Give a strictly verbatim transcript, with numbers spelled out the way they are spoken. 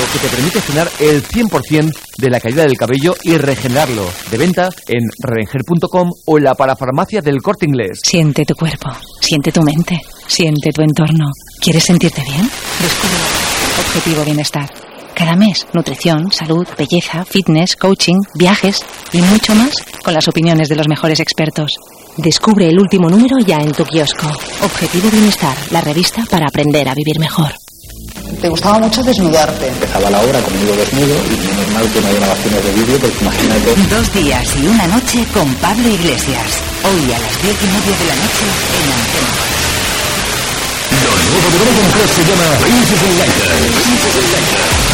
que te permite frenar el cien por ciento de la caída del cabello y regenerarlo. De venta en revenger punto com o en la parafarmacia del Corte Inglés. Siente tu cuerpo, siente tu mente, siente tu entorno. ¿Quieres sentirte bien? Descubre Objetivo Bienestar. Cada mes, nutrición, salud, belleza, fitness, coaching, viajes y mucho más con las opiniones de los mejores expertos. Descubre el último número ya en tu kiosco. Objetivo Bienestar, la revista para aprender a vivir mejor. Te gustaba mucho desnudarte. Empezaba la obra conmigo desnudo y menos mal que no hay grabaciones de vídeo, porque imagínate. Dos días y una noche con Pablo Iglesias. Hoy a las diez y media de la noche en Antena. Lo nuevo de Dragon Cross se llama Princess Enlightened.